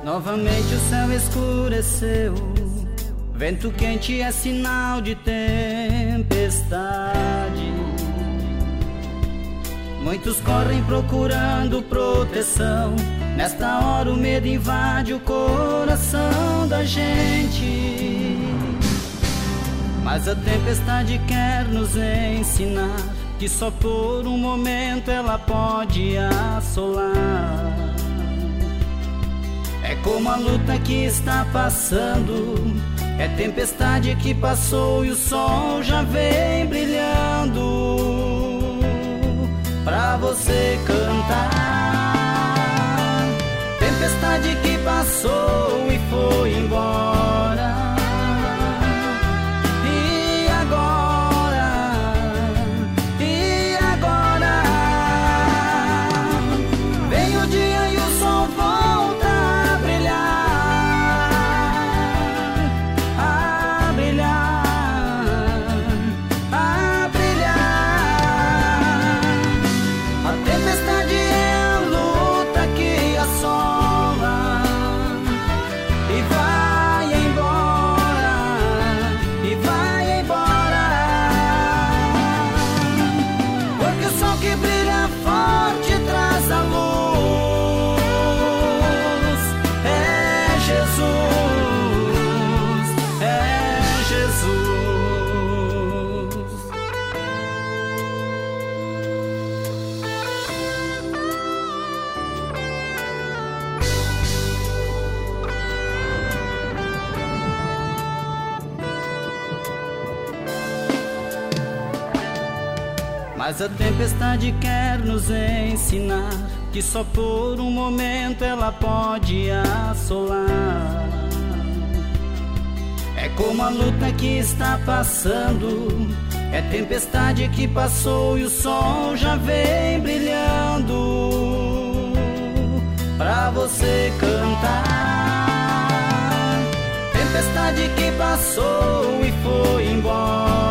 Novamente o céu escureceu, vento quente é sinal de tempestade. Muitos correm procurando proteção, nesta hora o medo invade o coração da gente. Mas a tempestade quer nos ensinar que só por um momento ela pode assolar. É como a luta que está passando, é tempestade que passou e o sol já vem brilhando pra você cantar. Tempestade que passou e foi embora. E agora? E agora? Vem o dia e o sol volta a brilhar, a brilhar, a brilhar. A tempestade é a luta que assola e vai embora, e vai embora. Porque o sol que brilha forte traz a luz. É Jesus, é Jesus. Mas a tempestade quer nos ensinar que só por um momento ela pode assolar. É como a luta que está passando, é tempestade que passou e o sol já vem brilhando pra você cantar. Tempestade que passou e foi embora.